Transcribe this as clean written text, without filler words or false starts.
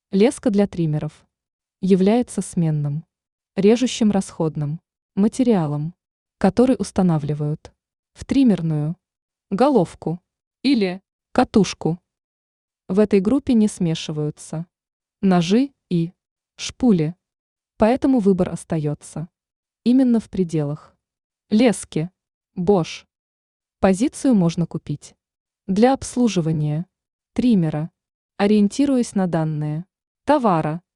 Леска для триммеров является сменным, режущим расходным материалом, который устанавливают в триммерную головку или катушку. В этой группе не смешиваются ножи и шпули, поэтому выбор остается именно в пределах лески Bosch. Позицию можно купить для обслуживания триммера, ориентируясь на данные товара.